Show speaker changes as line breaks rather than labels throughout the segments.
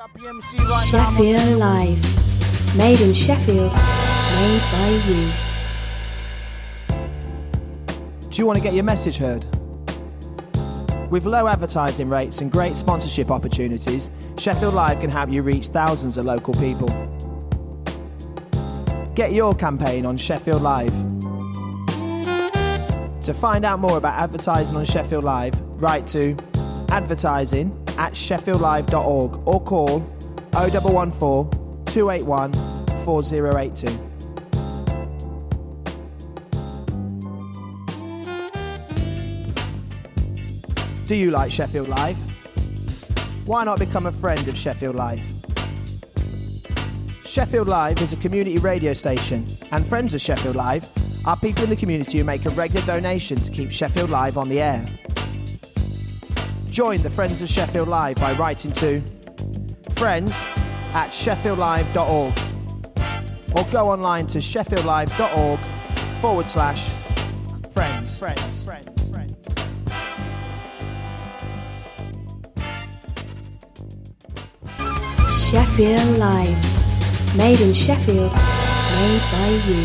Sheffield Live. Made in Sheffield. Made by you.
Do you want to get your message heard? With low advertising rates and great sponsorship opportunities, Sheffield Live can help you reach thousands of local people. Get your campaign on Sheffield Live. To find out more about advertising on Sheffield Live, write to advertising@sheffieldlive.org or call 0114 281 4082. Do you like Sheffield Live? Why not become a friend of Sheffield Live? Sheffield Live is a community radio station, and friends of Sheffield Live are people in the community who make a regular donation to keep Sheffield Live on the air. Join the Friends of Sheffield Live by writing to friends@sheffieldlive.org or go online to sheffieldlive.org/friends.
Sheffield Live. Made in Sheffield. Made by you.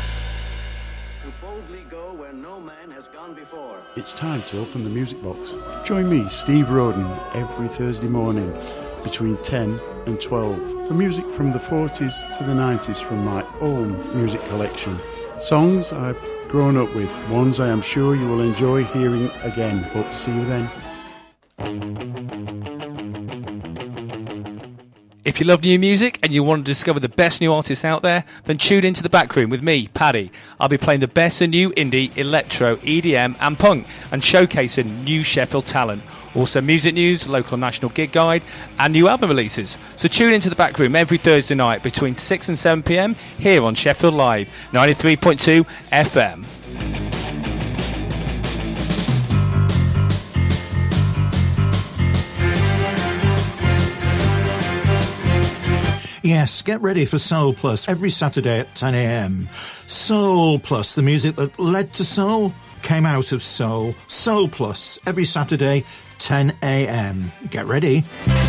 It's time to open the music box. Join me, Steve Roden, every Thursday morning between 10 and 12 for music from the 40s to the 90s from my own music collection. Songs I've grown up with, ones I am sure you will enjoy hearing again. Hope to see you then.
If you love new music and you want to discover the best new artists out there, then tune into The Back Room with me, Paddy. I'll be playing the best of new indie, electro, EDM and punk and showcasing new Sheffield talent. Also music news, local and national gig guide and new album releases. So tune into The Back Room every Thursday night between 6 and 7 p.m. here on Sheffield Live, 93.2 FM.
Yes, get ready for Soul Plus every Saturday at 10 a.m. Soul Plus, the music that led to soul, came out of soul. Soul Plus every Saturday, 10 a.m. Get ready.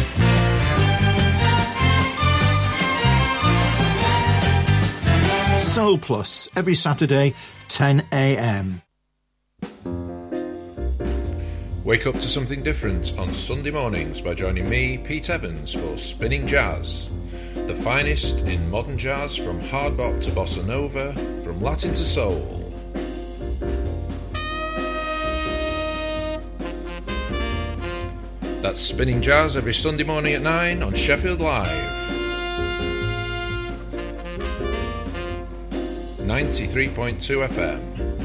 Soul Plus every Saturday, 10 a.m.
Wake up to something different on Sunday mornings by joining me, Pete Evans, for Spinning Jazz. The finest in modern jazz, from hard bop to bossa nova, from Latin to soul. That's Spinning Jazz every Sunday morning at 9 on Sheffield Live. 93.2 FM.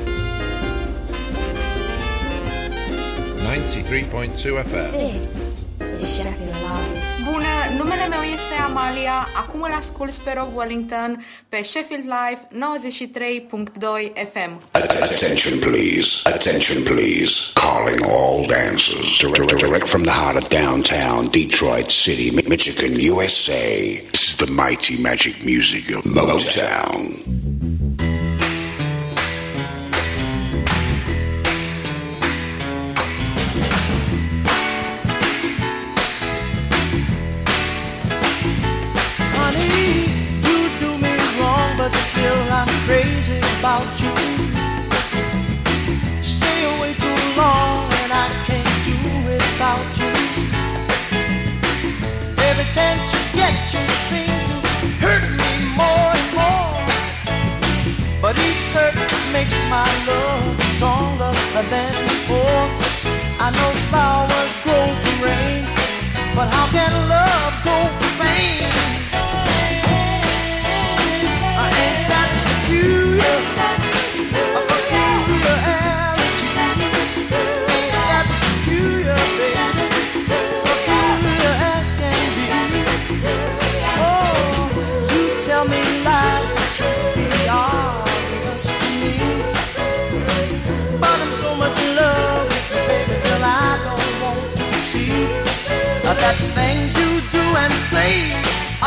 93.2 FM.
This is Sheffield Live.
Bună, numele meu este Amalia, acum îl ascult pe Rob Wellington pe Sheffield Live 93.2 FM.
Attention please, calling all dancers, direct from the heart of downtown Detroit City, Michigan, USA. This is the mighty magic music of Motown.
Crazy about you. Stay away too long and I can't do without you. Every chance you get, you seem to hurt me more and more. But each hurt makes my love stronger than before. I know flowers grow from rain, but how can love grow from pain? Ain't that peculiar? A peculiarity. Ain't that peculiar, baby? Peculiar as can be. Oh, you tell me lies that should be obvious to me. But I'm so much in love with you, baby, till I don't want to see that things you do and say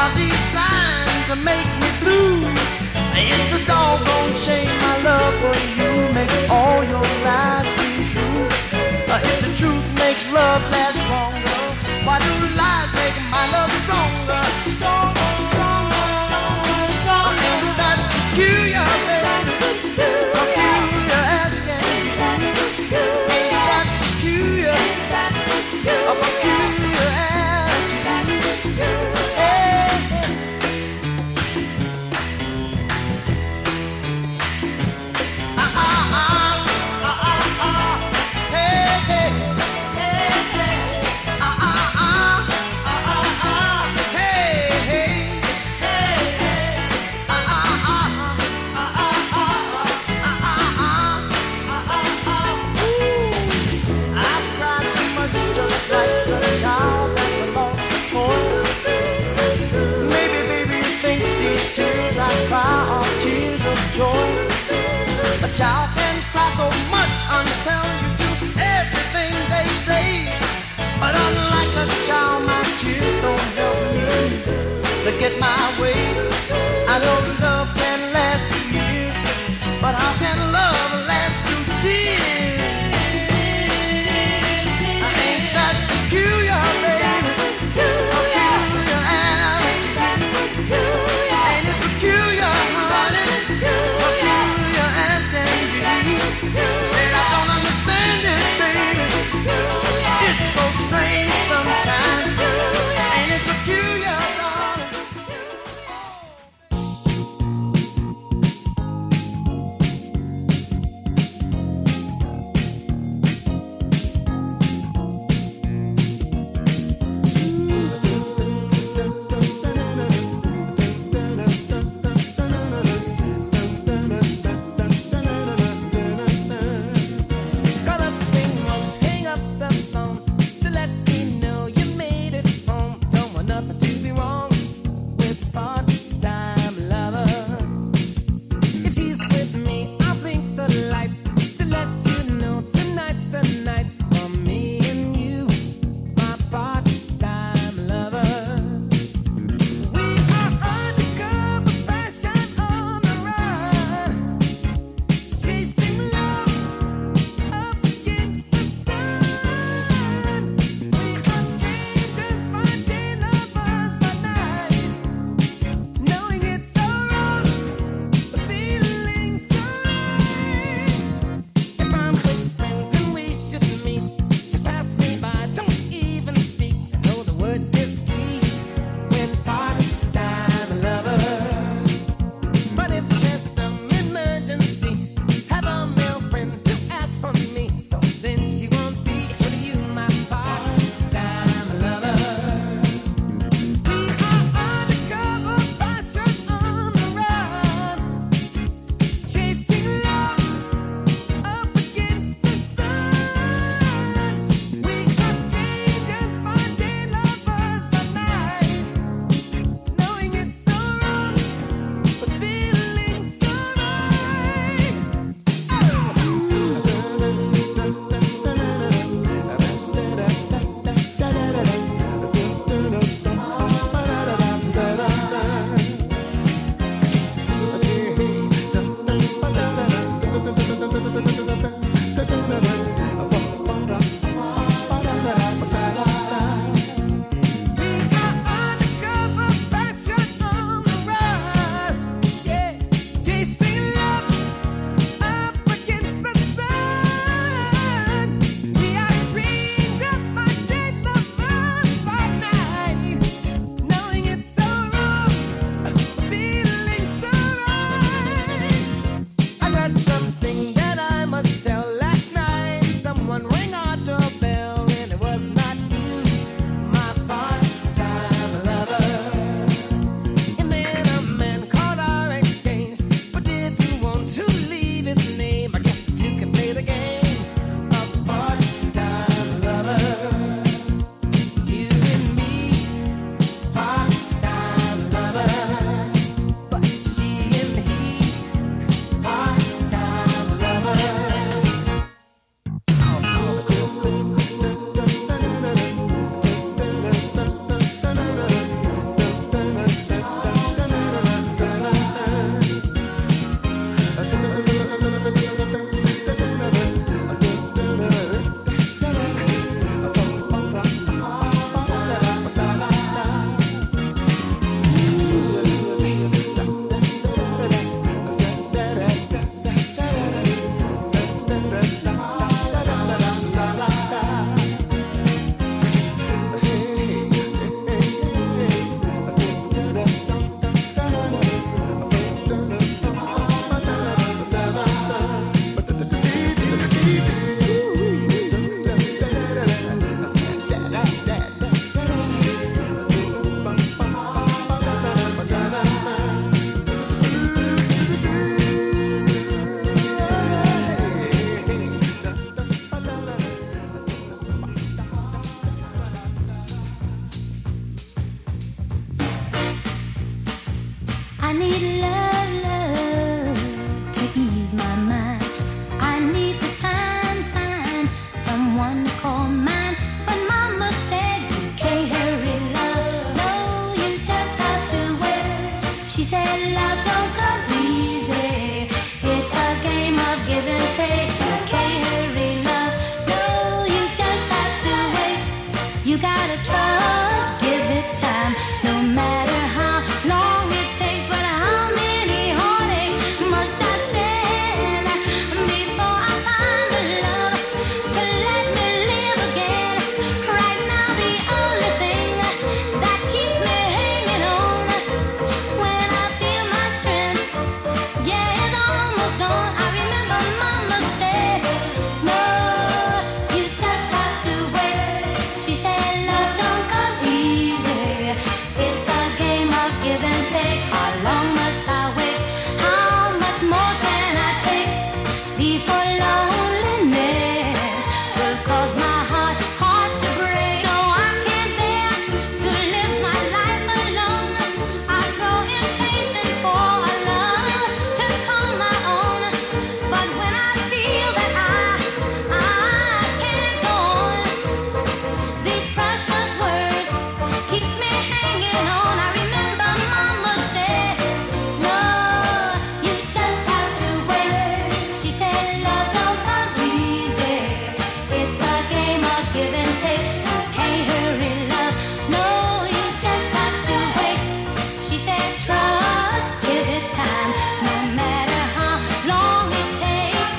need love, love to ease my mind. I need to find someone to call mine. But Mama said you can't hurry love. No, you just have to wait. She said love don't come easy. It's a game of give and take. You can't hurry love. No, you just have to wait. You gotta trust, give it time. No matter how long it takes, but how many heartaches must I stand before I find the love to let me live again? Right now the only thing that keeps me hanging on when I feel my strength, yeah, it's almost gone. I remember Mama said, no, you just have to wait. She said love don't come easy. It's a game of give and take. How long must I wait? How much more can I take before loneliness will cause my heart to break? No, I can't bear to live my life alone. I grow impatient for a love to call my own. But when I feel that I can't go on, these precious words keeps me hanging on. I remember Mama said, no, you just have to wait. She said love don't come easy. It's a game of give and take. You can't hurry love. No, you just have to wait. She said trust, give it time. No matter how long it takes.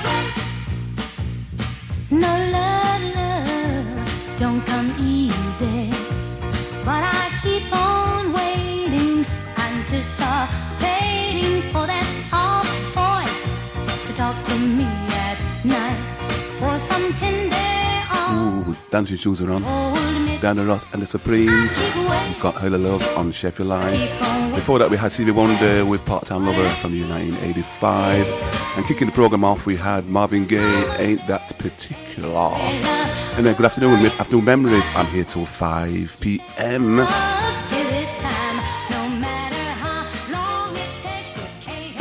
No love, love don't come easy. But I keep on waiting, anticipating for that soft voice to talk to me at night. For some tender arms,
Ooh, dancing shoes are on.
hold me.
Diana Ross and the Supremes. We've got Her Love on Sheffield Live. Before that we had Stevie Wonder with Part-Time Lover from the year 1985. And kicking the programme off we had Marvin Gaye, Ain't That Particular. And then good afternoon, afternoon memories. I'm here till 5 p.m.
Just give it time, no matter how long it takes. You can't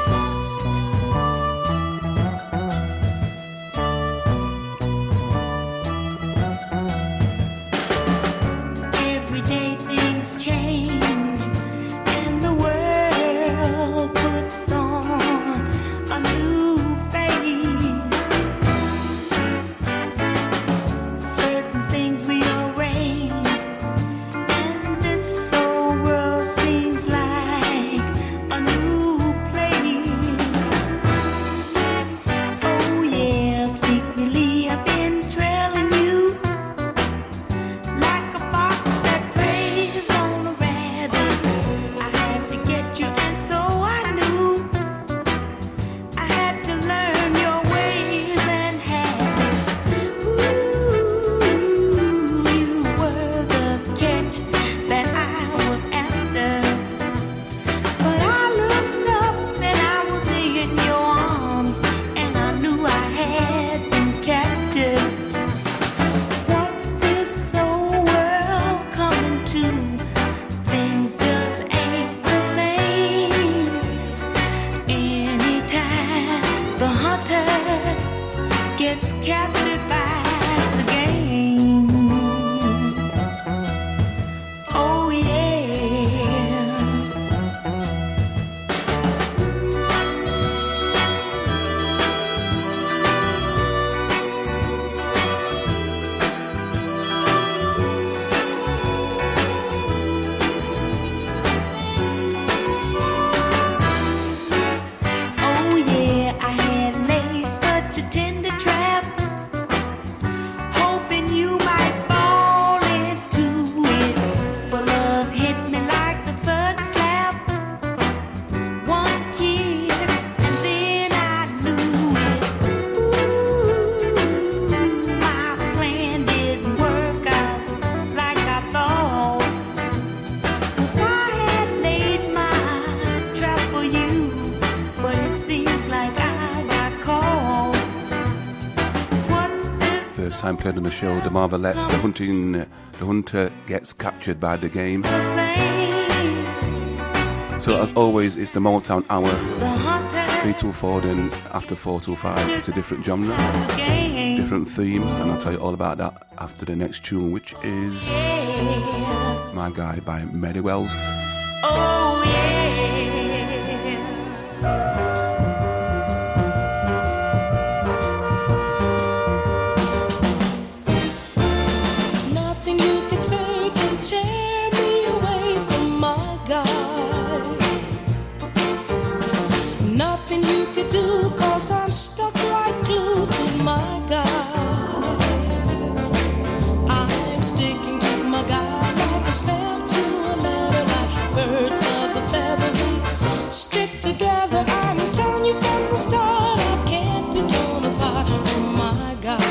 every day things change, and the world puts on a new face. Certain things rearrange, and this old world seems like a new place. Oh yeah, secretly I've been trailing you like a fox that preys on a rabbit. I had to get you, and so I knew I had to learn your ways and habits. Ooh, you were the catch that I was after. But I looked up and I was in your arms, and I knew I had been captured. What's this old world coming to? Things just ain't the same. Anytime the hunter gets captured by the game. Oh yeah. Oh yeah, I had laid such a tender trap, hoping you might fall into it. But love hit me like a sudden slap. One kiss and then I knew it. Ooh, my plan didn't work out like I thought. 'Cause I had laid my trap for you, but it seems like I got caught. What's this?
First time played on the show, the Marvelettes, the hunter gets captured by the game.
Same?
So So as always, it's the Motown Hour, 3 till 4, then after 4 till 5, it's a different genre, different theme, and I'll tell you all about that after the next tune, which is My Guy by Mary Wells.
Oh yeah. Nothing you can say can tear me away from my guy. Nothing you could do, 'cause I'm stuck like glue to my guy. I'm sticking to my guy like a stamp to a letter, like birds of a feather. We stick together. I'm telling you from the start, I can't be torn apart from my guy.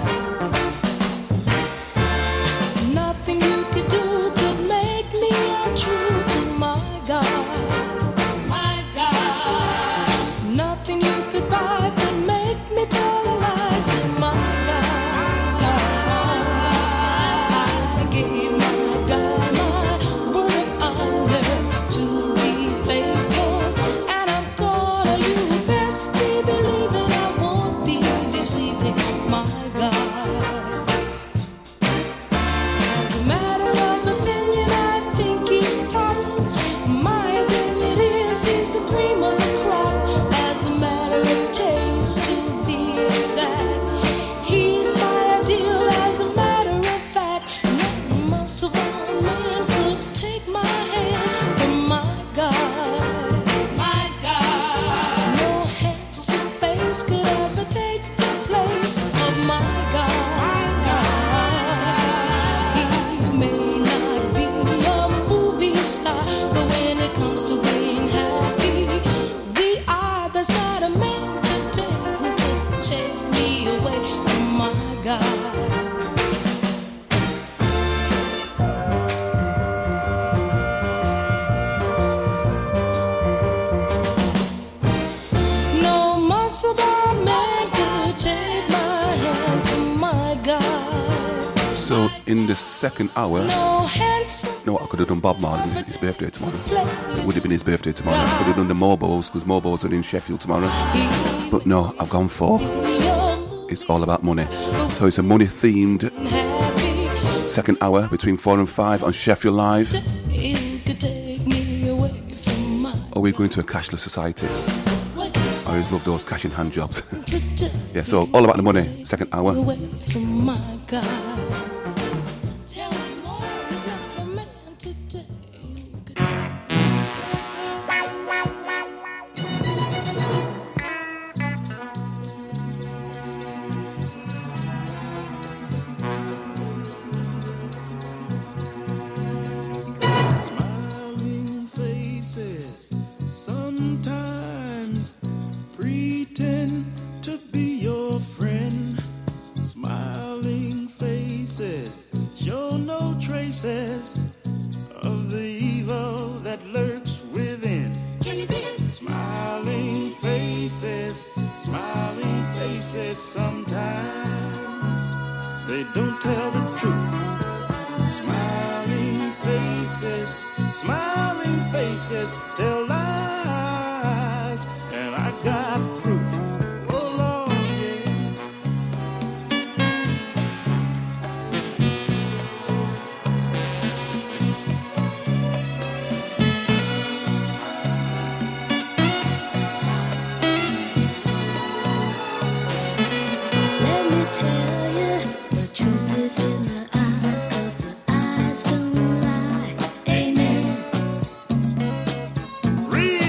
Nothing you could do could make me untrue to my guy. My guy. Nothing you could buy could make me tell a lie to my guy. I gave my guy my word of honor to be faithful, and I'm gonna, you best be believing I won't be deceiving my guy. As a matter of opinion, I think he's tops. My opinion is he's the cream of the crop. As a matter of taste, to be exact, he's my ideal. As a matter of fact, no muscle bound man could take my hand from my guy. My guy. No handsome face could ever take the place of my guy. He may not be a movie star, but when it comes to being happy, we are. There's not a man today who could take me away from my guy. No muscle bound man could take my hand from my guy.
So in the second hour,
No handsome
you know what, I could have done Bob Marley, it's his birthday tomorrow. It would have been his birthday tomorrow. I could have done the Morbos, because Morbos are in Sheffield tomorrow. But no, I've gone for It's All About Money. So it's a money-themed second hour between 4 and 5 on Sheffield Live.
you could take me away from my
Are we going to a cashless society? I always love those cash in hand jobs. Yeah, so All About the Money, second hour.
away from my guy. Tell me more, there's not a man today who could
Smiling faces sometimes pretend to be your friend. Smiling faces show no traces of the evil that lurks within. Smiling faces sometimes they don't tell the truth. Smiling faces tell lies, and I got proof. Oh Lord, yeah.
Let me tell you, the truth is in the eyes, 'cause the eyes don't lie. Amen.
Real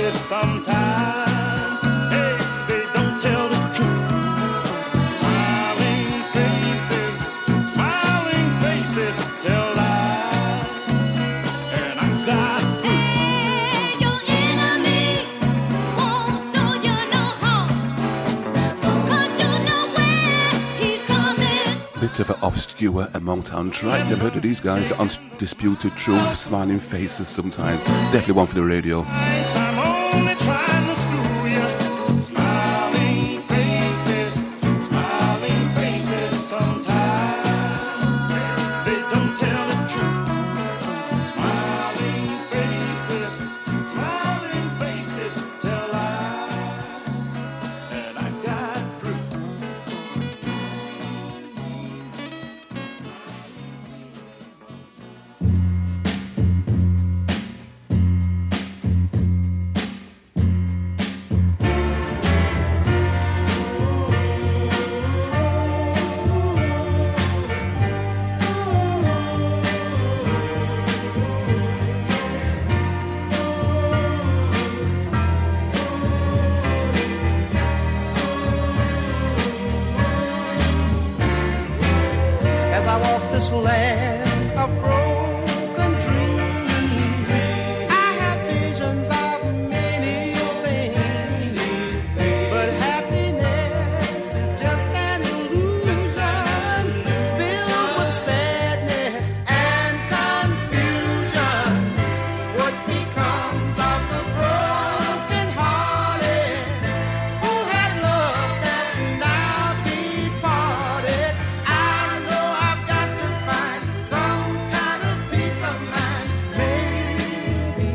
faces sometimes. Hey, they don't tell the truth. Smiling faces tell lies, and I got proof.
Hey, your enemy won't do you no harm, 'cause you know where he's coming.
Bit of an obscure and Motown track. Never heard of these guys. Undisputed Truth, Smiling Faces sometimes. Definitely one for the radio.
I'm only trying to school you. Smiling faces sometimes. They don't tell the truth. Smiling faces tell lies, and I got proof. As I walk this land of broken dreams, I have visions of many things, but happiness is just an illusion, filled with sadness and confusion. What becomes of the broken-hearted who had love that's now departed? I know I've got to find some kind of peace of mind, maybe.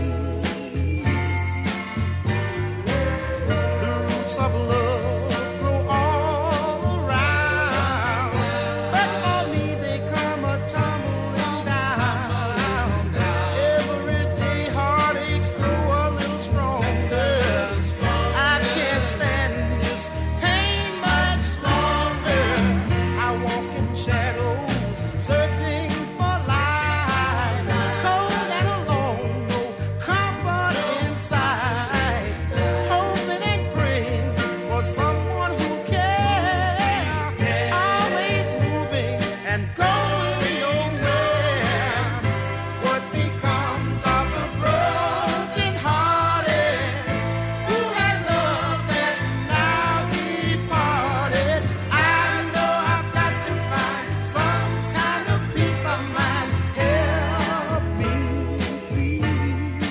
The roots of love grow all around, but for me they come a-tumbling down. Every day heartaches grow a little stronger. I can't stand this pain much longer. I walk in shadows, searching for light, cold and alone, no comfort inside, hoping and praying for someone who cares, always moving and going nowhere. What becomes of the broken-hearted who had love that's now departed? I know I've got to find some kind of peace of mind. Help me, please.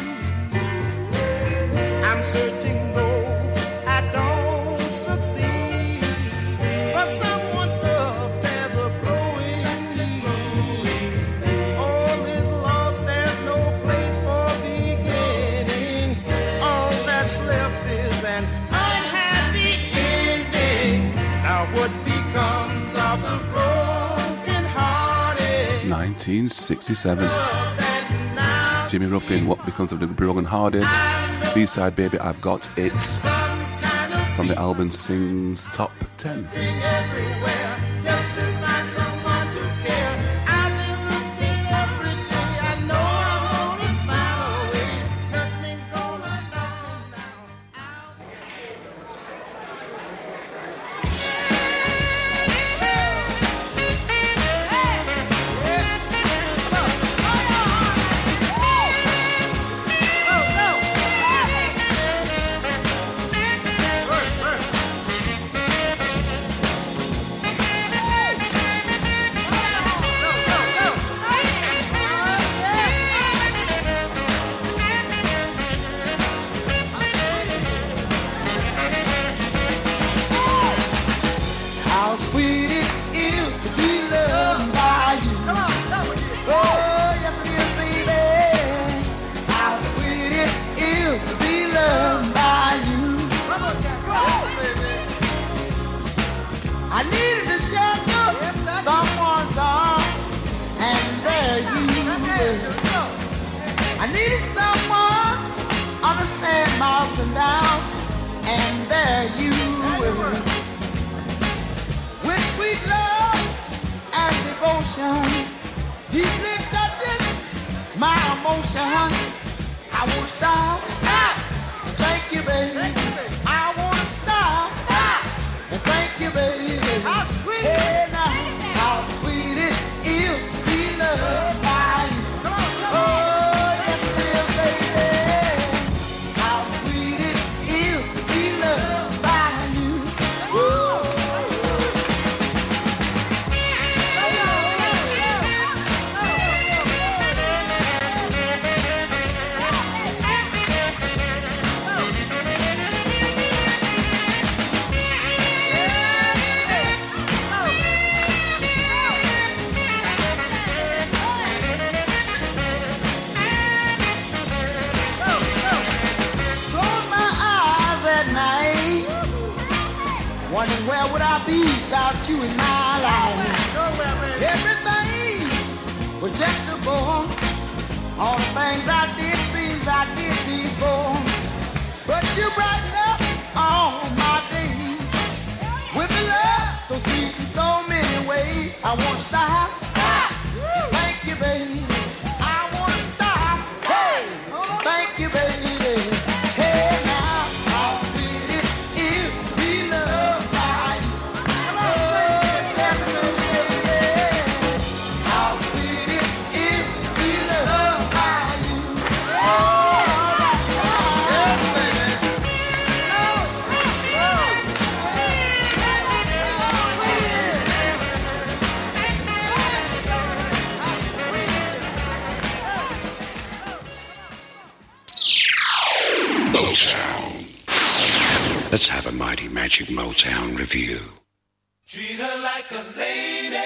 I'm searching though I don't succeed, but someone's love there's a growing need. All is lost, there's no place for beginning. All that's left is an unhappy ending. Now what becomes of the broken-hearted?
1967.
That's now
Jimmy Ruffin, What Becomes of the Broken Hearted. B-side, Baby, I've Got It.
some kind of
From the album Sings Top 10.
everywhere just to find someone to care. I've been looking every day. I know I'm gonna find a way. Nothing gonna stop me How sweet it is to be loved by you. Oh, yes it is, baby. How sweet it is to be loved by you. I needed to shelter someone's arms, and there you were. I needed someone understand my ups and downs, and there you were. With sweet love and devotion, deeply touches my emotion. I won't stop, drink
where would I be without you in my life? Everything was just a bore. All the things I did, things I did before. But you brighten up all my days with a love so sweet in so many ways. I won't stop. Thank you, baby. I won't stop. Hey, thank you, baby. Hey, now, how sweet it is to be loved by you. Oh, tell me, baby, how sweet it is to be loved by you. Oh, yes, baby.
Motown. Let's have a Mighty Magic Motown review.
Treat her like a lady.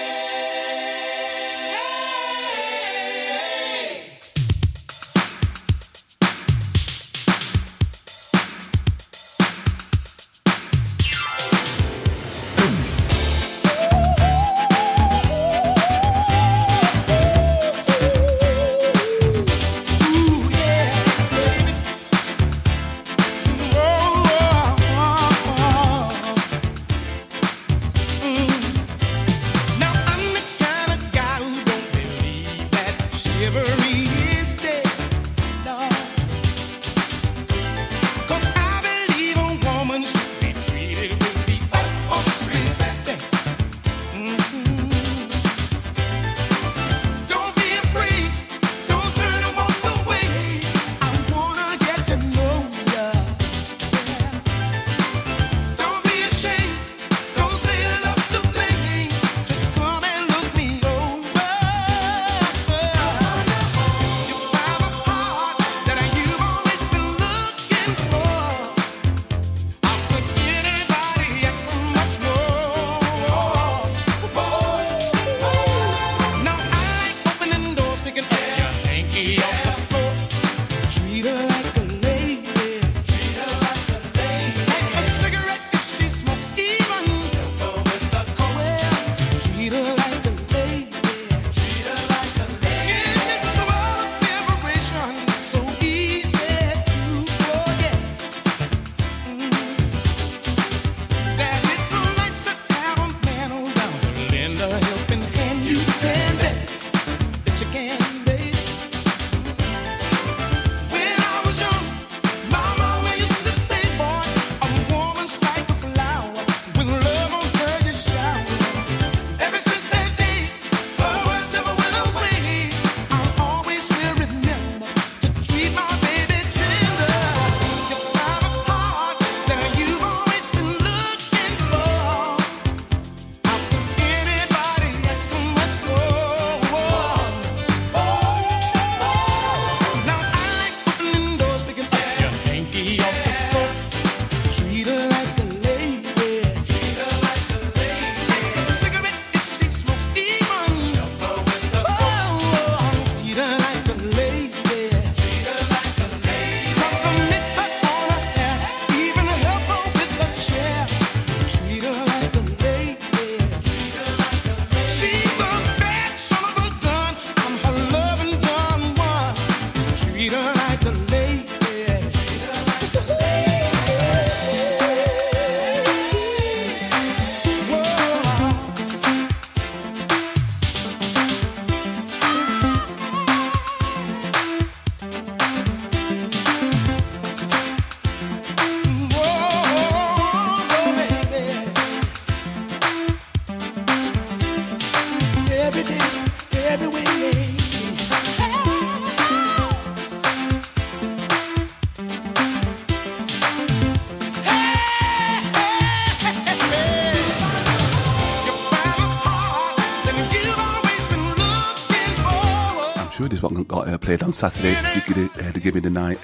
Played on Saturday to give me the night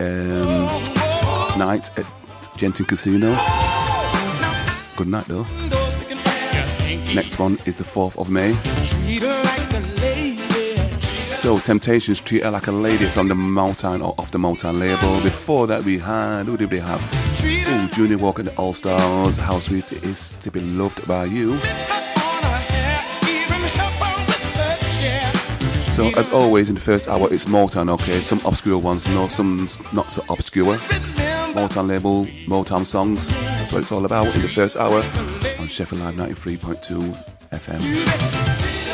at Genting Casino. Good night though. Next one is the 4th of May. So, Temptations, Treat Her Like a Lady from the Motown, or off the Motown label. Before that, we had, who did we have? Ooh, Junior Walker and the All Stars. How sweet it is to be loved by you. So, as always, in the first hour, it's Motown, okay? Some obscure ones, no, some not so obscure. Motown label, Motown songs. That's what it's all about in the first hour on Sheffield Live 93.2 FM.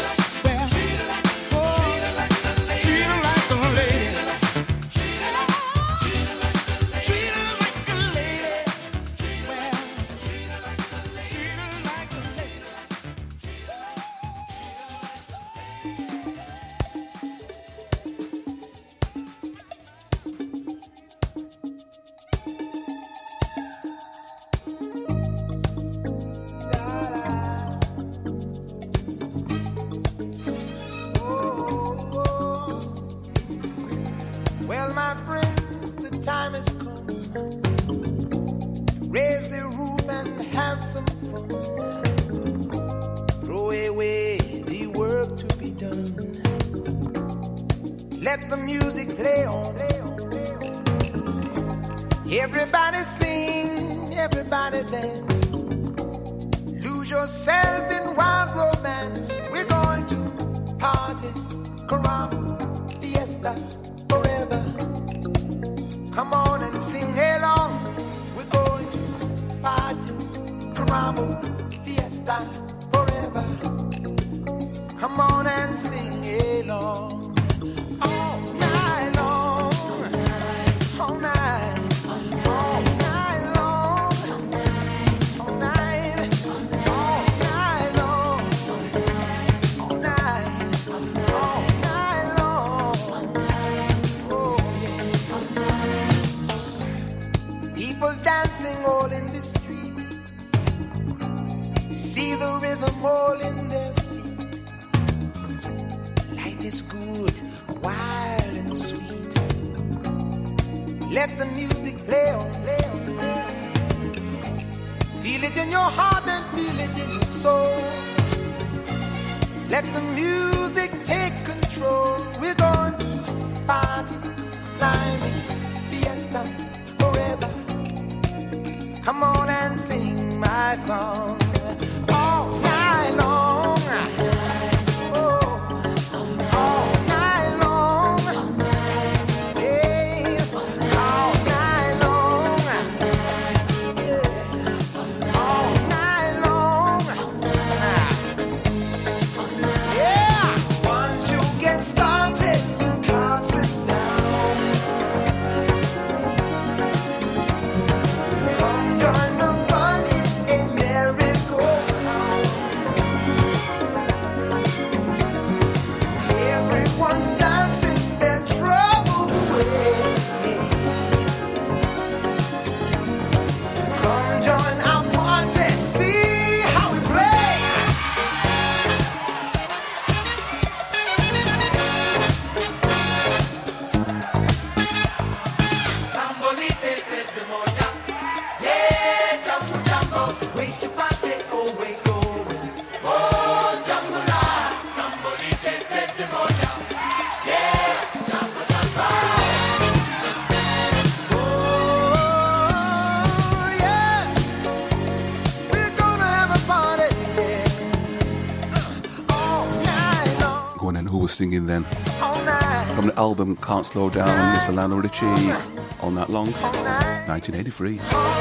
Singing then from the album Can't Slow Down, Mr. Lionel Richie, All Night Long, 1983.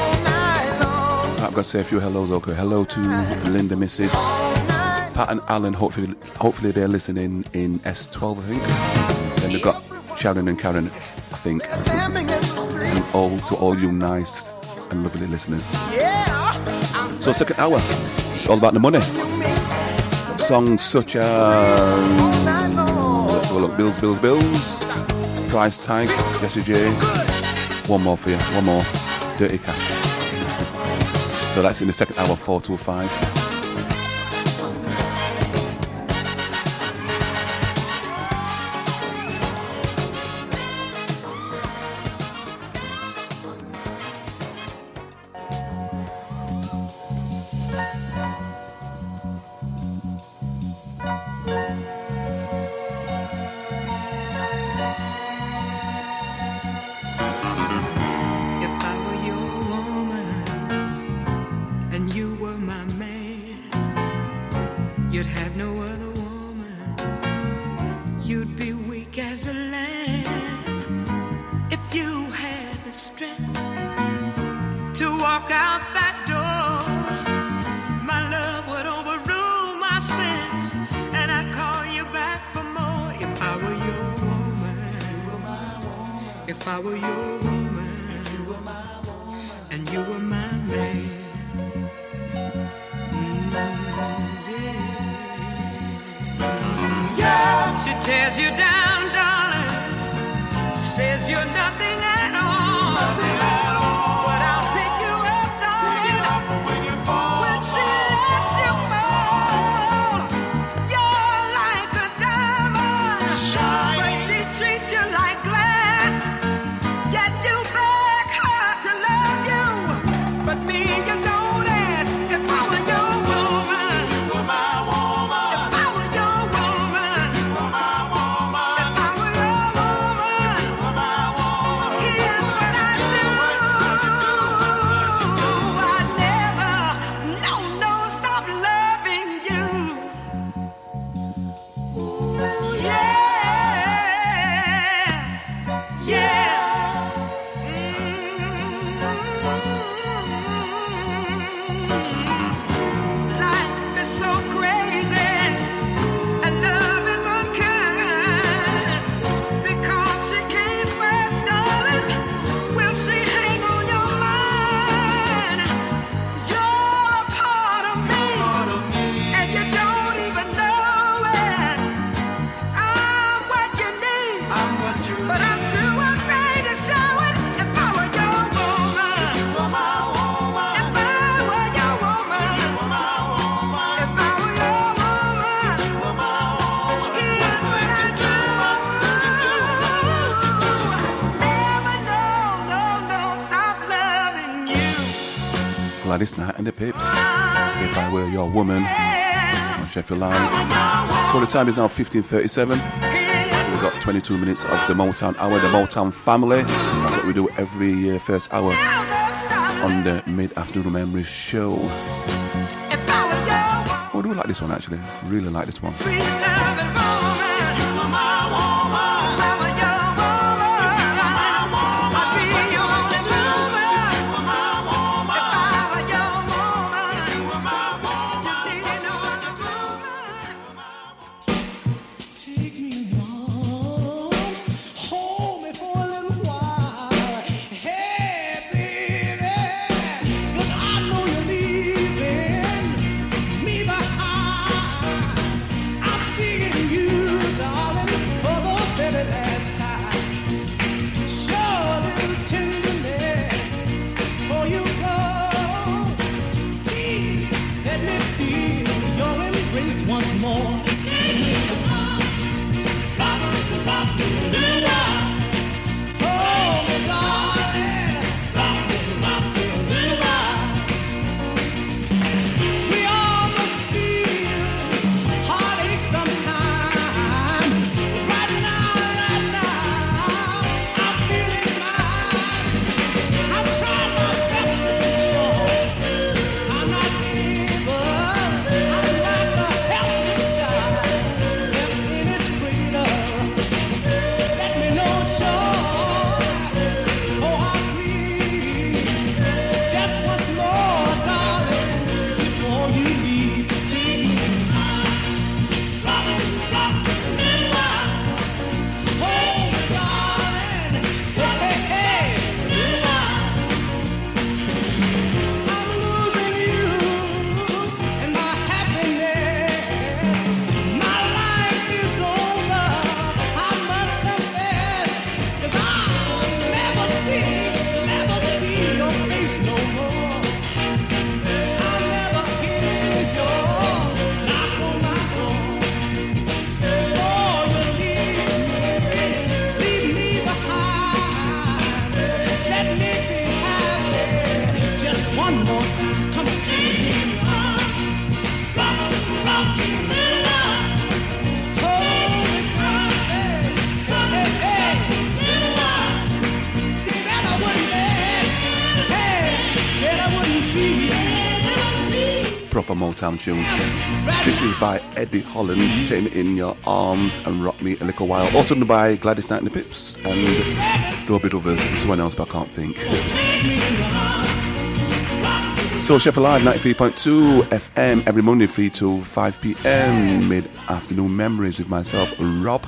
I've got to say a few hellos. Okay, hello to Linda, Mrs. Pat and Alan. Hopefully they're listening in S12, I think. Then they've got Sharon and Karen, I think. And all to all you nice and lovely listeners. So second hour, it's all about the money. Songs such as look, Bills, Bills, Bills, Price Tag, Jessie J. One more for you, one more. Dirty Cash. So that's in the second hour, 4 till 5.
strength to walk out that door, my love would overrule my sins, and I'd call you back for more if I were your woman. If I were your woman, and you were my man. Yeah. She tears you down, darling, says you're nothing at all. Nothing at all. But I'll pick you up, darling, pick you up when you fall. When she lets you fall, you're like a diamond, shining. But she treats you like glass, yet you beg her to love you. But me, you don't ask. If I were your woman, you were my woman. If I were your woman, you were my woman. If I were your woman, you were my woman. Here's what I'd do. I'd never, no, stop loving you. Ooh, yeah. Life is so crazy, and love is unkind. Because she came first, darling, will she hang on your mind? You're a part of me, and you don't even know it. I'm what you need, but I'm too afraid to show it. If I were your woman, if you were my woman. If I were your woman, if you were my woman. If I were your woman, if you were my woman. Here's what I'd do. Never, no, stop loving you.
Gladys Knight and the Pips. If I Were Your Woman on Sheffield Live. So the time is now 15:37. We've got 22 minutes of the Motown Hour, the Motown family. That's what we do every first hour on the Mid-Afternoon Memories show. Oh, I do like this one actually. Really like this one.
Sweet loving woman, you were my woman. If I were your woman, I'd be your only woman. You were my woman. If I were your woman, you were my woman. You didn't know what to do. Take me in your arms, hold me for a little while. Hey, baby, 'cause I know you're leaving me behind. I'm seeing you
proper Motown tune. This is by Eddie Holland, Take Me In Your Arms and Rock Me a Little While. Also done by Gladys Knight and the Pips and do a bit of others. There's someone else, but I can't think. So Sheffield Live 93.2 FM every Monday 3 to 5 p.m. Mid-afternoon memories with myself, Rob.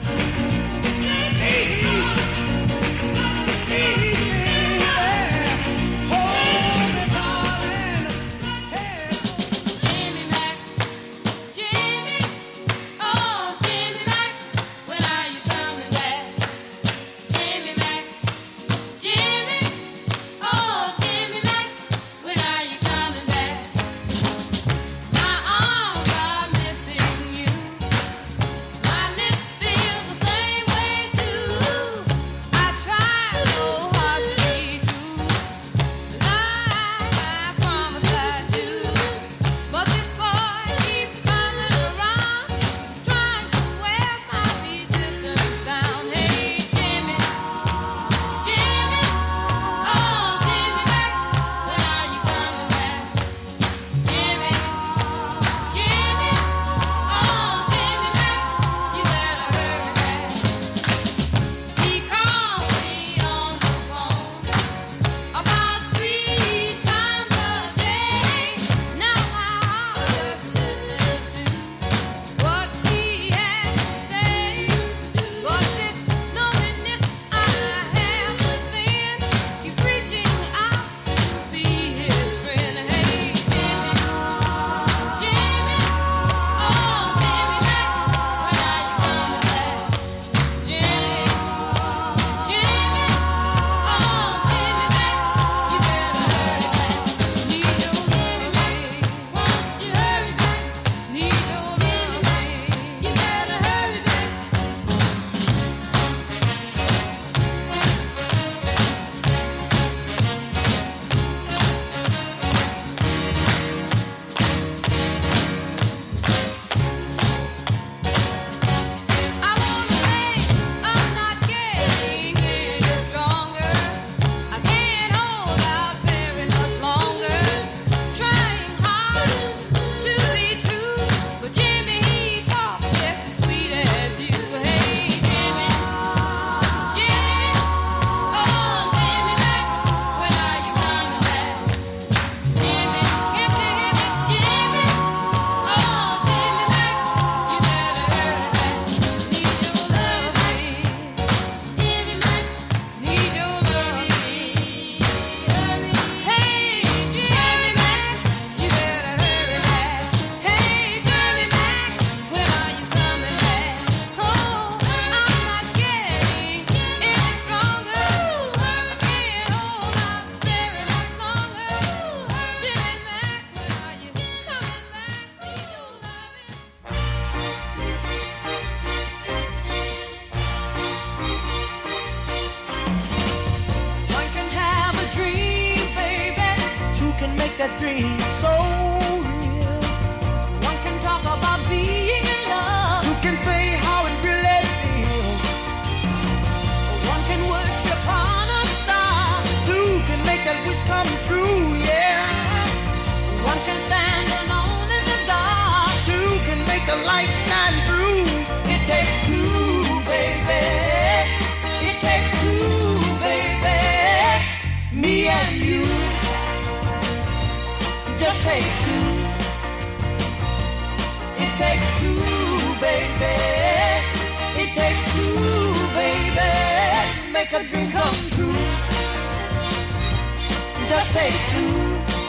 that dream so real. One can talk about being in love. Two can say how it really feels. One can worship on a star. Two can make that wish come true, yeah. One can stand alone in the dark. Two can make the light shine through. It takes two, baby. It takes two, baby. Me and you. Just take two. It takes two, baby. It takes two, baby. Make a dream come true. Just take two.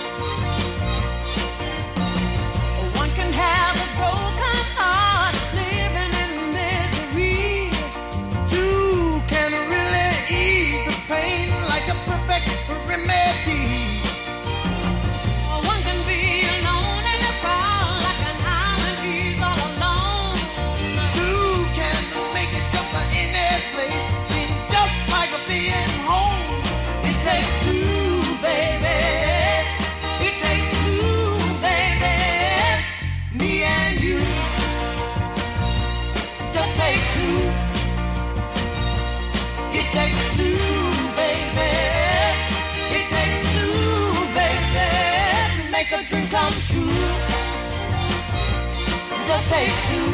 One can have a broken heart, living in misery. Two can really ease the pain like a perfect remedy. One can be alone in a crowd like an island, he's all alone. Two can make it just in any place, seem just like a being home. It takes two, baby. It takes two, baby. Me and you. Just take two. It takes two, baby. It takes two, baby. Make a dream come true. just take two.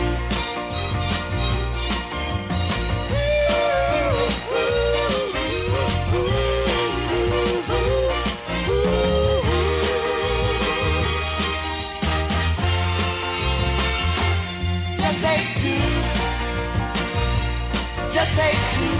Just take two. Just take two.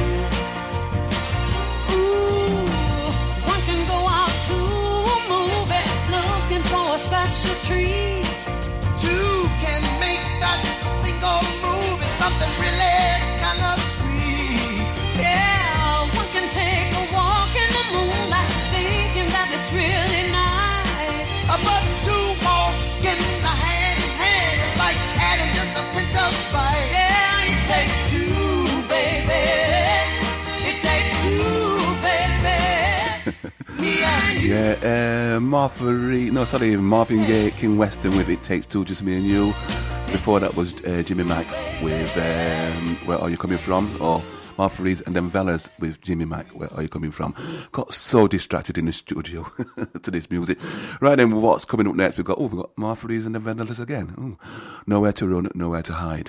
Ooh, one can go out to a movie looking for a special treat.
Two can make that single movie something really kind of sweet.
Yeah, one can take a walk in the moonlight thinking that it's really nice.
But two walk in the hand in hand is like adding just a pinch of spice.
Yeah,
it takes two, baby. It takes two, baby. Me and you.
Yeah, Marvin Gaye, King Weston with It Takes Two, Just Me and You. Before that was Jimmy Mack with Where Are You Coming From? Or Martha Reeves and them Vellas with Jimmy Mack, Where Are You Coming From? Got so distracted in the studio to this music. Right then, what's coming up next? We've got Martha Reeves and them Vellas again. Ooh. Nowhere to Run, Nowhere to Hide.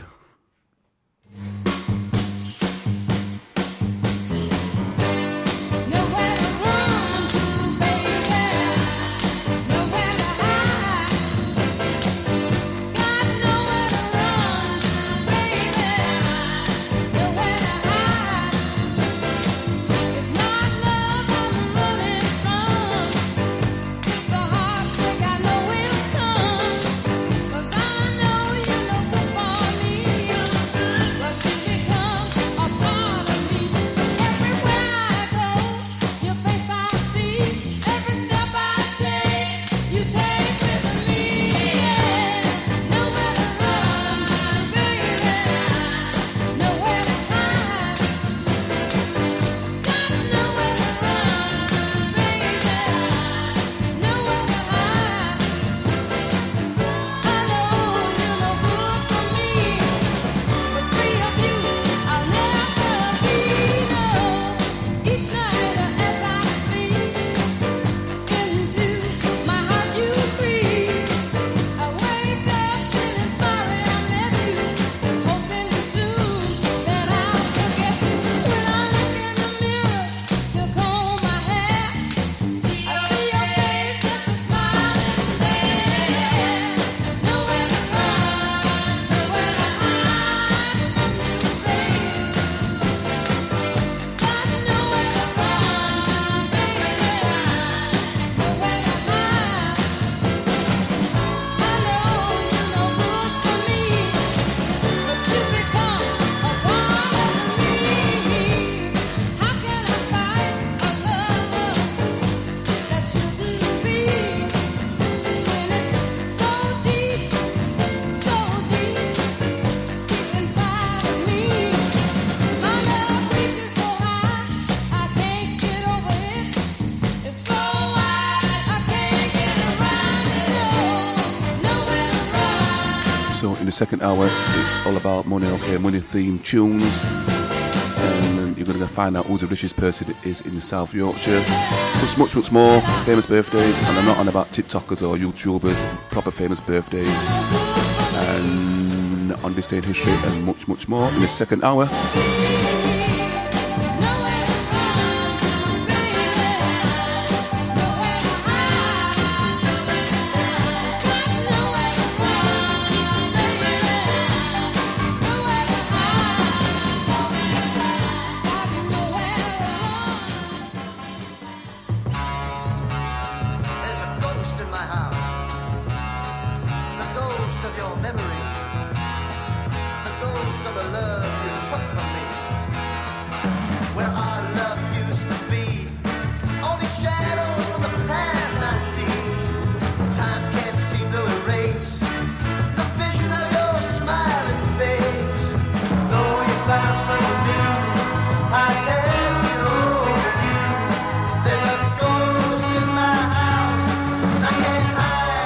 In the second hour, it's all about money, okay, money-themed tunes. And you're going to find out who the richest person is in South Yorkshire. Plus much more, famous birthdays, and I'm not on about TikTokers or YouTubers, proper famous birthdays. And on this day in history, and much more in the second hour.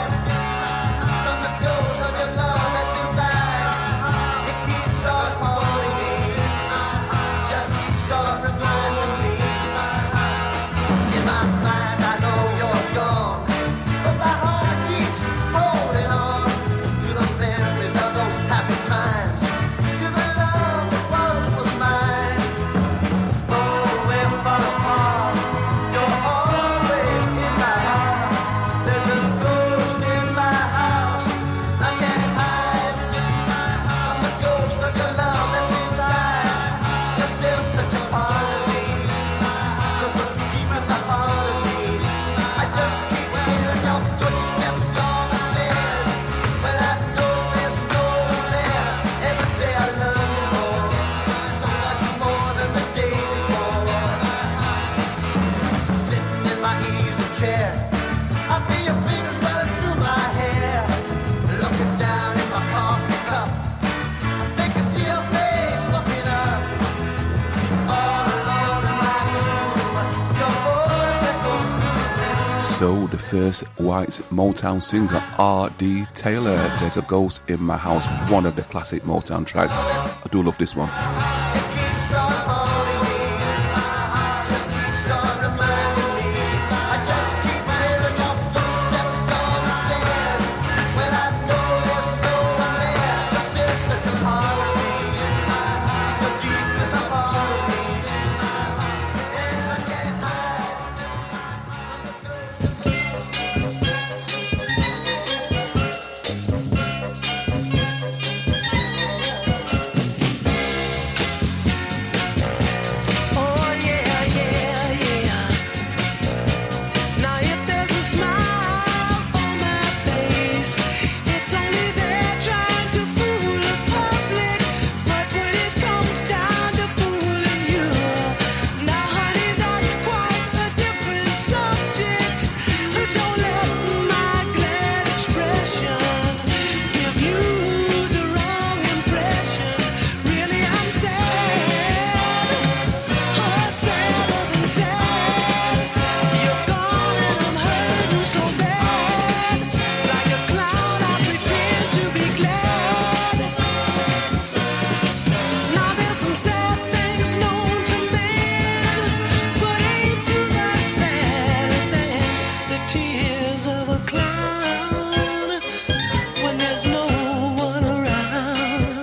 From the ghost of your love that's inside, it keeps us warm. my easy chair. I feel your fingers running through my hair. Looking down in my coffee cup, I think I see your face looking up. All alone in my room, your voice echoes soothing.
So the first white Motown singer, R.D. Taylor, There's a Ghost in My House, one of the classic Motown tracks. I do love this one.
It keeps on holding me, just keeps on reminding me. I just keep hearing your footsteps on the stairs. When I know there's no one there, there's still such a part of me, still deep as a part of me. And I can't hide. Oh yeah, yeah, yeah. Now if there's a smile on my face, it's only there trying to fool the public. But when it comes down to fooling you, now honey, that's quite a different subject. Don't let my glad expression give you the wrong impression. Really, I'm sad, oh, sadder than sad. You're gone and I'm hurting so bad. Like a clown, I pretend to be glad. Now there's some sad things known to men, but ain't too much sadder than the tears of a clown when there's no one around.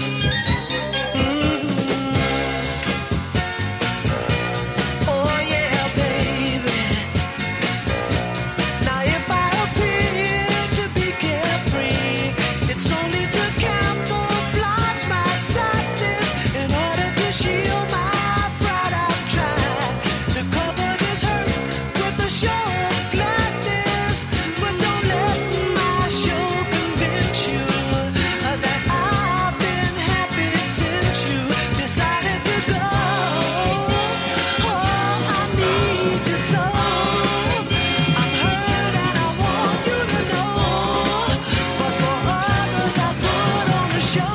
Oh yeah, baby. Now if I appear to be carefree, it's only to camouflage my sadness. In order to shield my pride, I've tried to cover this hurt with a show of gladness. But don't let my show convince you that I've been happy since you decided to go. Oh, I need you so. I'm hurt and I want you to know. But for others I put on a show.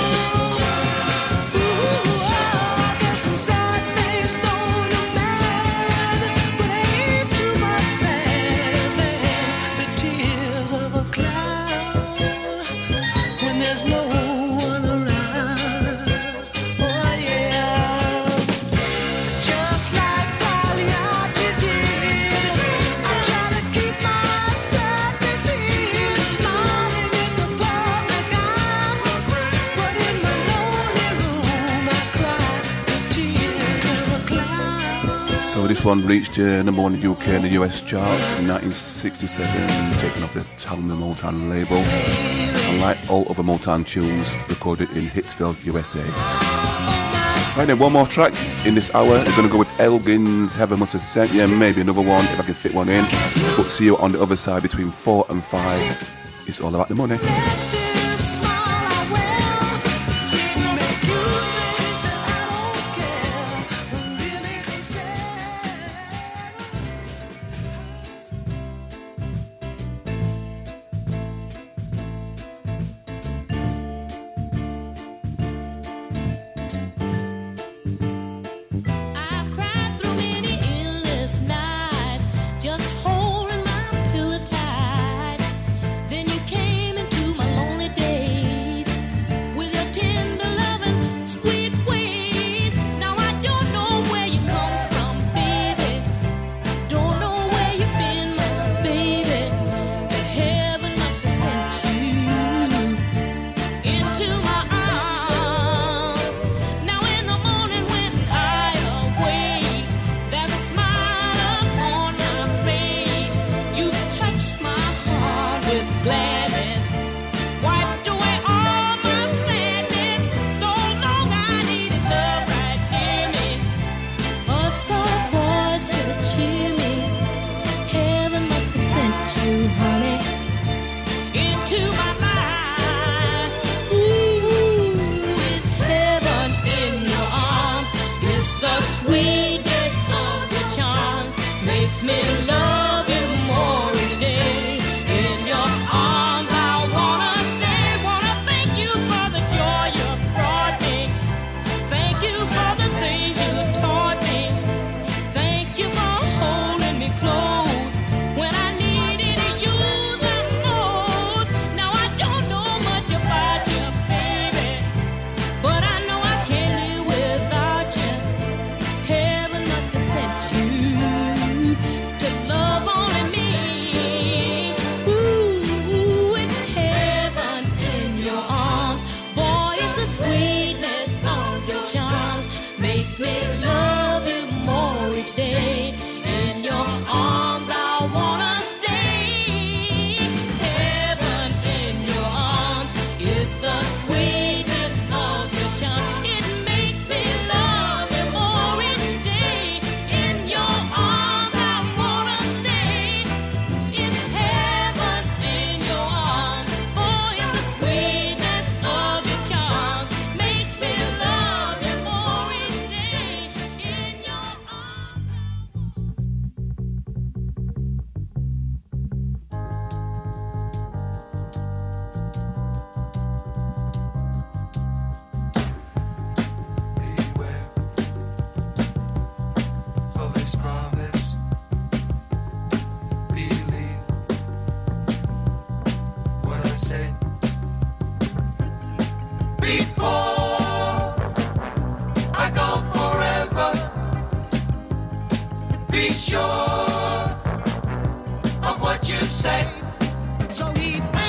Ooh, there's some sad things known to man, but ain't too much sadder than the tears of a clown when there's no one around. Oh yeah. Just like Pagliacci did, I try to keep my sadness hid, smiling in the public eye. But in my lonely room, I cry the tears of a clown.
So this one reached number one in the UK and the US charts in 1967, taken off the Talma Motown label. And like all other Motown tunes, recorded in Hitsville, USA. Right then, one more track in this hour. We're going to go with Elgin's Heaven Must Have Sent You, maybe another one if I can fit one in. But see you on the other side between 4 and 5. It's all about the money.
This smile I wear, make you think that I don't care, when really I'm sad.
I've cried through many endless nights, just holding my pillow tight. Then you came into my lonely
Sure of what you say. So he